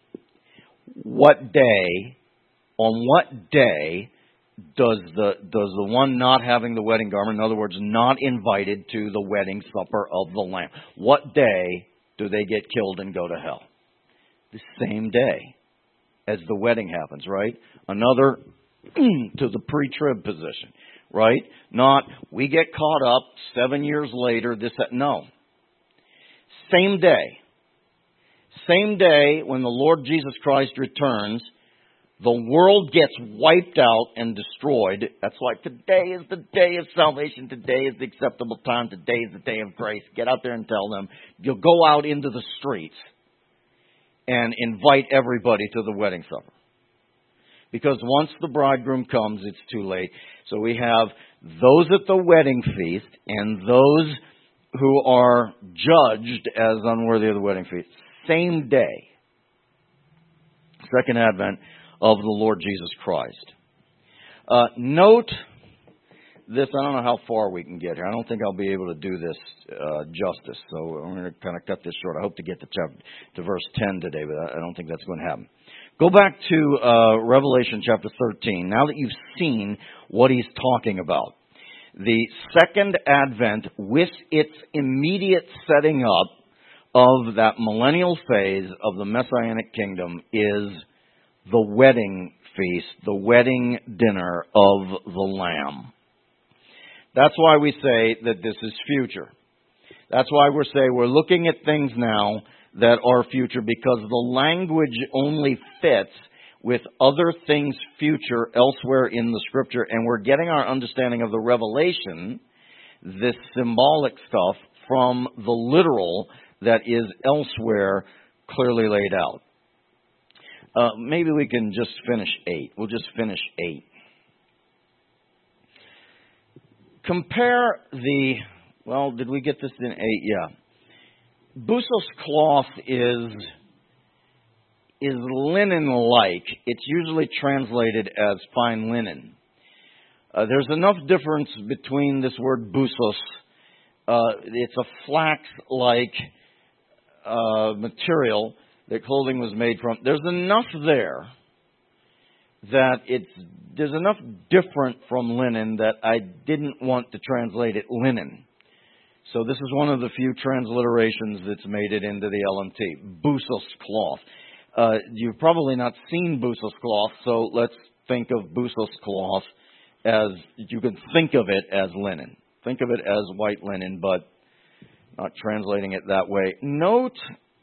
What day, on what day does the does the one not having the wedding garment, in other words, not invited to the wedding supper of the Lamb, what day do they get killed and go to hell? The same day as the wedding happens, right? Another to the pre-trib position, right? Not, we get caught up seven years later, this, that. No. Same day. Same day when the Lord Jesus Christ returns, the world gets wiped out and destroyed. That's why today is the day of salvation. Today is the acceptable time. Today is the day of grace. Get out there and tell them. You'll go out into the streets and invite everybody to the wedding supper. Because once the bridegroom comes, it's too late. So we have those at the wedding feast and those who are judged as unworthy of the wedding feast. Same day. Second advent of the Lord Jesus Christ. Uh, note this. I don't know how far we can get here. I don't think I'll be able to do this uh, justice. So I'm going to kind of cut this short. I hope to get to, chapter, to verse ten today, but I don't think that's going to happen. Go back to uh, Revelation chapter thirteen. Now that you've seen what he's talking about. The second advent with its immediate setting up of that millennial phase of the Messianic kingdom is the wedding feast, the wedding dinner of the Lamb. That's why we say that this is future. That's why we say we're looking at things now that are future, because the language only fits with other things future elsewhere in the Scripture, and we're getting our understanding of the revelation, this symbolic stuff, from the literal that is elsewhere clearly laid out. Uh, maybe we can just finish eight. We'll just finish eight. Compare the, well, did we get this in eight? Yeah. Bussos cloth is, is linen-like. It's usually translated as fine linen. Uh, there's enough difference between this word bussos. Uh, it's a flax-like uh, material that clothing was made from. There's enough there that it's there's enough different from linen that I didn't want to translate it linen. So this is one of the few transliterations that's made it into the L M T. Bussos cloth. Uh, you've probably not seen Bussos cloth, so let's think of Bussos cloth as, you can think of it as linen. Think of it as white linen, but not translating it that way. Note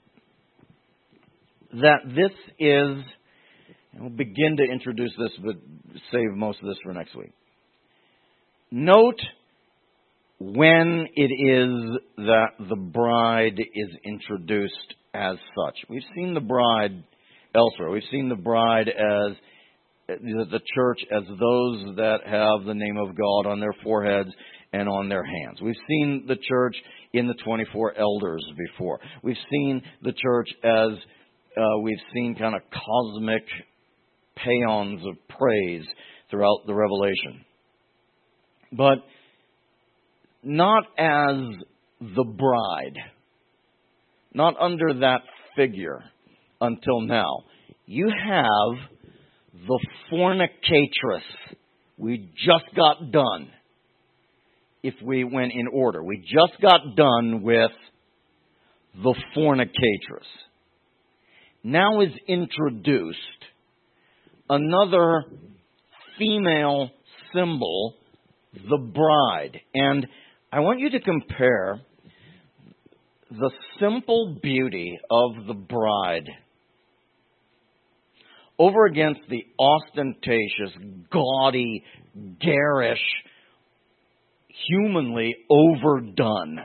that this is, and we'll begin to introduce this, but save most of this for next week. Note when it is that the bride is introduced as such. We've seen the bride elsewhere. We've seen the bride as the church as those that have the name of God on their foreheads and on their hands. We've seen the church in the twenty-four elders before. We've seen the church as uh, we've seen kind of cosmic paeans of praise throughout the Revelation. But not as the bride. Not under that figure until now. You have the fornicatress. We just got done. If we went in order. We just got done with the fornicatress. Now is introduced another female symbol the bride. And I want you to compare the simple beauty of the bride over against the ostentatious, gaudy, garish, humanly overdone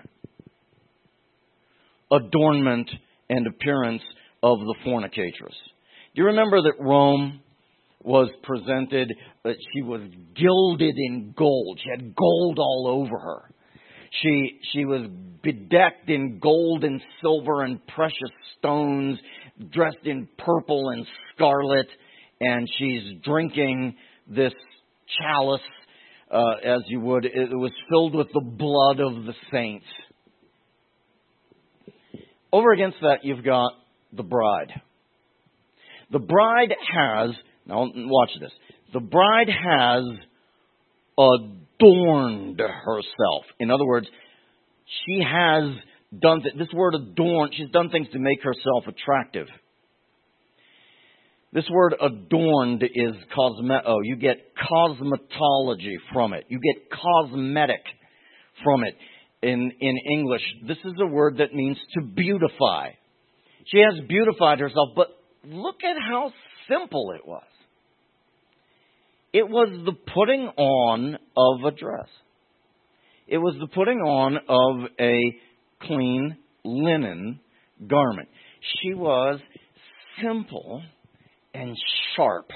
adornment and appearance of the fornicatress. Do you remember that Rome was presented, that she was gilded in gold? She had gold all over her. She she was bedecked in gold and silver and precious stones, dressed in purple and scarlet, and she's drinking this chalice, uh, as you would. It was filled with the blood of the saints. Over against that, you've got the bride. The bride has, now watch this, the bride has adorned herself. In other words, she has done, th- this word adorn, she's done things to make herself attractive. This word adorned is cosmeto. You get cosmetology from it. You get cosmetic from it in, in English. This is a word that means to beautify. She has beautified herself, but look at how simple it was. It was the putting on of a dress. It was the putting on of a clean linen garment. She was simple and sharp.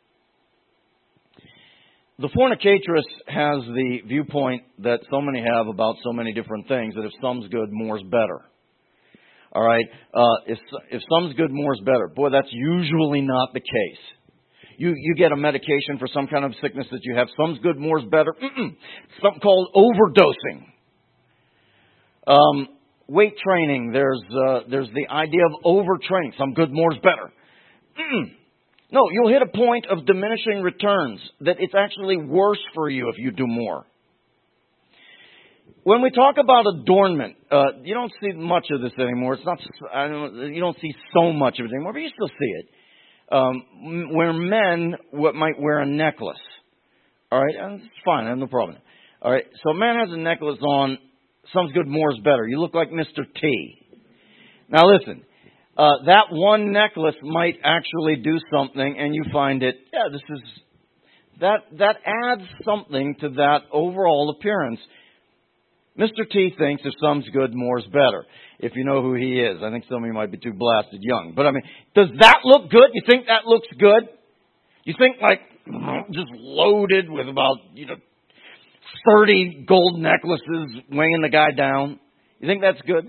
The fornicatress has the viewpoint that so many have about so many different things, that if some's good, more's better. All right? Uh, if, if some's good, more's better. Boy, that's usually not the case. You you get a medication for some kind of sickness that you have. Some's good, more's better. Mm-mm. Something called overdosing. Um, weight training. There's uh, there's the idea of overtraining. Some good, more's better. Mm-mm. No, you'll hit a point of diminishing returns, that it's actually worse for you if you do more. When we talk about adornment, uh, you don't see much of this anymore. It's not. I don't, you don't see so much of it anymore, but you still see it. Um, where men what might wear a necklace. All right, and it's fine, I have no problem. All right, so a man has a necklace on. Some's good, more's better. You look like Mister T. Now listen, uh, that one necklace might actually do something, and you find it. Yeah, this is that that adds something to that overall appearance. Mister T thinks if some's good, more's better. If you know who he is. I think some of you might be too blasted young. But I mean, does that look good? You think that looks good? You think like just loaded with about, you know, thirty gold necklaces weighing the guy down? You think that's good?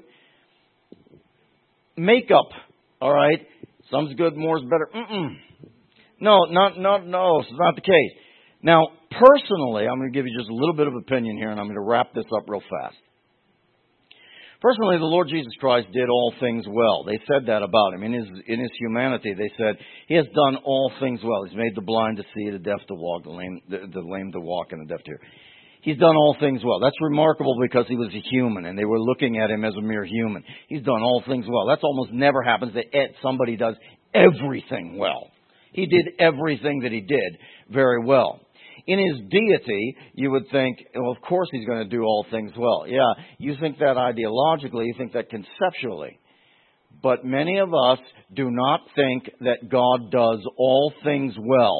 Makeup, all right? Some's good, more's better. Mm-mm. No, not, not, no, it's not the case. Now, personally, I'm going to give you just a little bit of opinion here, and I'm going to wrap this up real fast. Personally, the Lord Jesus Christ did all things well. They said that about him. In his in his humanity, they said, he has done all things well. He's made the blind to see, the deaf to walk, the lame, the, the lame to walk, and the deaf to hear. He's done all things well. That's remarkable because he was a human, and they were looking at him as a mere human. He's done all things well. That's almost never happens that somebody does everything well. He did everything that he did very well. In his deity, you would think, well, of course he's going to do all things well. Yeah, you think that ideologically, you think that conceptually. But many of us do not think that God does all things well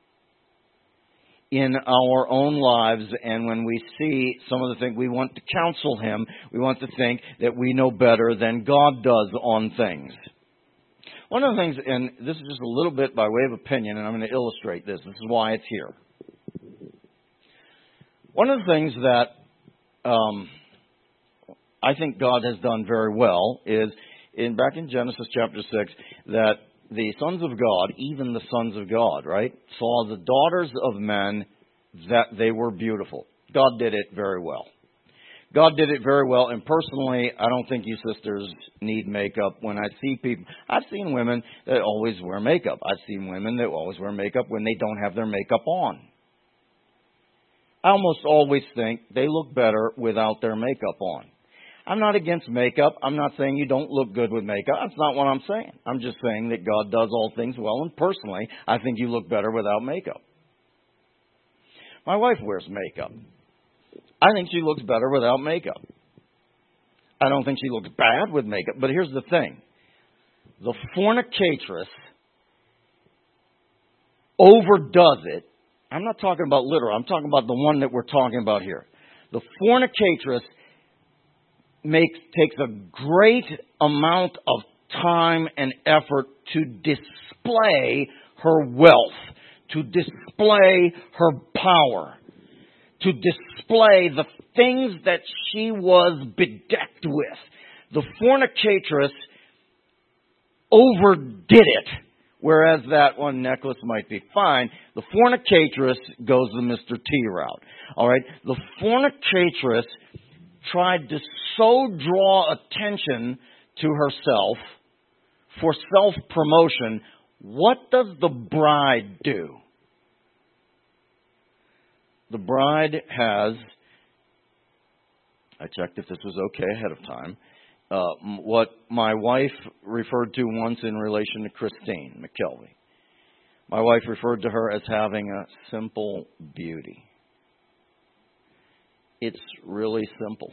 in our own lives. And when we see some of the things, we want to counsel him. We want to think that we know better than God does on things. One of the things, and this is just a little bit by way of opinion, and I'm going to illustrate this. This is why it's here. One of the things that um, I think God has done very well is, in back in Genesis chapter six, that the sons of God, even the sons of God, right, saw the daughters of men that they were beautiful. God did it very well. God did it very well, and personally, I don't think you sisters need makeup. When I see people, I've seen women that always wear makeup. I've seen women that always wear makeup when they don't have their makeup on. I almost always think they look better without their makeup on. I'm not against makeup. I'm not saying you don't look good with makeup. That's not what I'm saying. I'm just saying that God does all things well, and personally, I think you look better without makeup. My wife wears makeup. I think she looks better without makeup. I don't think she looks bad with makeup. But here's the thing. The fornicatress overdoes it. I'm not talking about literal. I'm talking about the one that we're talking about here. The fornicatress makes takes a great amount of time and effort to display her wealth, to display her power, to display the things that she was bedecked with. The fornicatress overdid it, whereas that one necklace might be fine. The fornicatress goes the Mister T route. All right? The fornicatress tried to so draw attention to herself for self-promotion. What does the bride do? The bride has, I checked if this was okay ahead of time, uh, what my wife referred to once in relation to Christine McKelvey. My wife referred to her as having a simple beauty. It's really simple.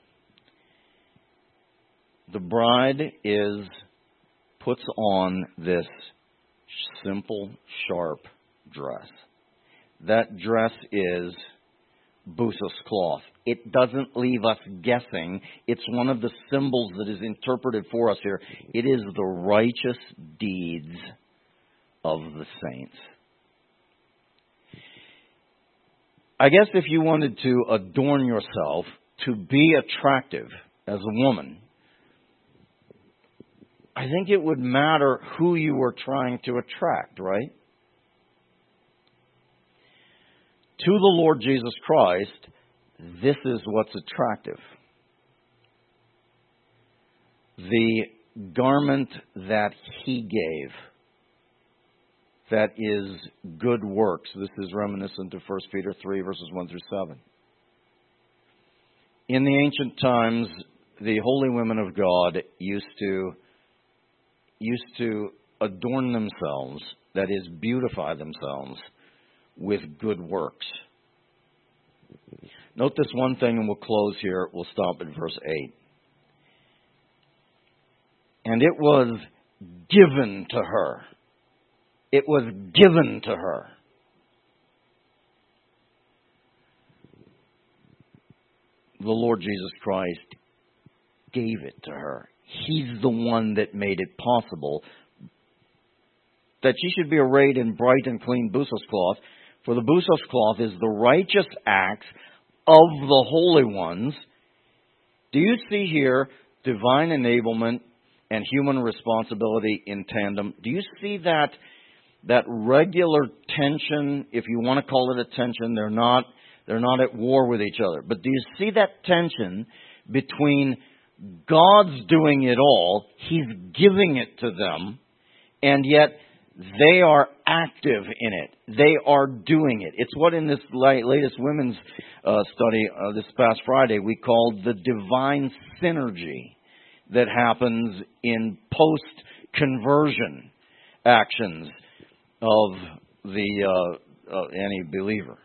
The bride is puts on this simple, sharp dress. That dress is Bussos cloth. It doesn't leave us guessing. It's one of the symbols that is interpreted for us here. It is the righteous deeds of the saints. I guess if you wanted to adorn yourself to be attractive as a woman, I think it would matter who you were trying to attract, right? To the Lord Jesus Christ, this is what's attractive. The garment that He gave, that is good works. This is reminiscent of First Peter three, verses one through seven. In the ancient times, the holy women of God used to used to adorn themselves, that is, beautify themselves, with good works. Note this one thing, and we'll close here. We'll stop at verse eight. And it was given to her. It was given to her. The Lord Jesus Christ gave it to her. He's the one that made it possible that she should be arrayed in bright and clean Bussos cloth. For the Bussos cloth is the righteous acts of the holy ones. Do you see here divine enablement and human responsibility in tandem? Do you see that that regular tension, if you want to call it a tension? They're not they're not at war with each other. But do you see that tension between God's doing it all, He's giving it to them, and yet they are active in it. They are doing it. It's what in this latest women's uh, study uh, this past Friday we called the divine synergy that happens in post-conversion actions of the uh, uh, any believer.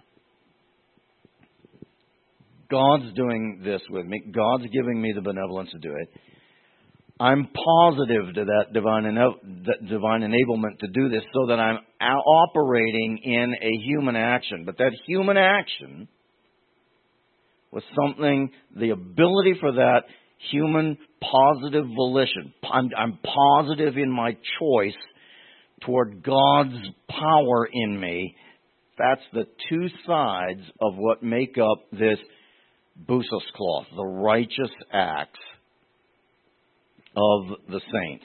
God's doing this with me. God's giving me the benevolence to do it. I'm positive to that divine ena- that divine enablement to do this so that I'm operating in a human action. But that human action was something, the ability for that human positive volition. I'm, I'm positive in my choice toward God's power in me. That's the two sides of what make up this Bussos cloth, the righteous acts of the saints.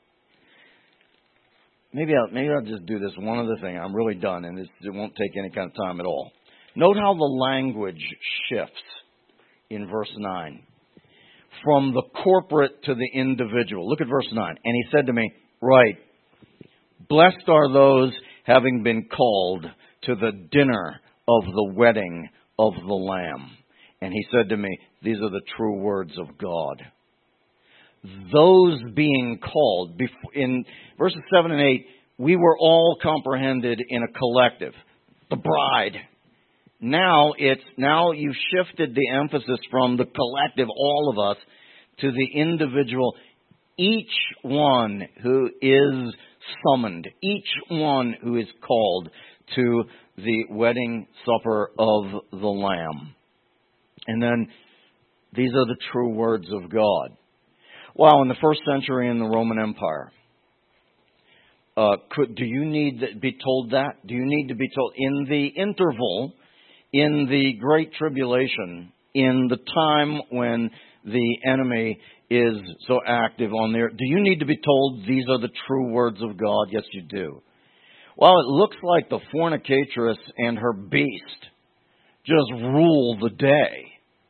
Maybe I'll, maybe I'll just do this one other thing. I'm really done, and this, it won't take any kind of time at all. Note how the language shifts in verse nine. From the corporate to the individual. Look at verse nine. And he said to me, right, blessed are those having been called to the dinner of the wedding of the Lamb. And he said to me, these are the true words of God. Those being called, in verses seven and eight, we were all comprehended in a collective. The bride. Now it's, now you've shifted the emphasis from the collective, all of us, to the individual, each one who is summoned, each one who is called to the wedding supper of the Lamb. And then these are the true words of God. Well, in the first century in the Roman Empire, uh, could, do you need to be told that? Do you need to be told in the interval, in the Great Tribulation, in the time when the enemy is so active on there, do you need to be told these are the true words of God? Yes, you do. Well, it looks like the fornicatress and her beast just rule the day.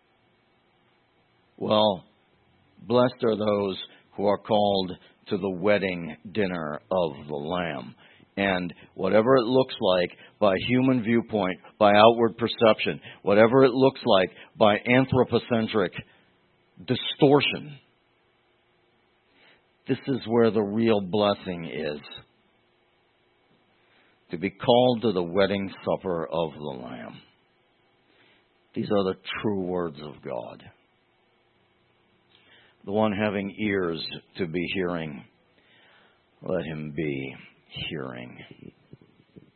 Well, blessed are those who are called to the wedding dinner of the Lamb. And whatever it looks like by human viewpoint, by outward perception, whatever it looks like by anthropocentric distortion, this is where the real blessing is. To be called to the wedding supper of the Lamb. These are the true words of God. The one having ears to be hearing, let him be hearing.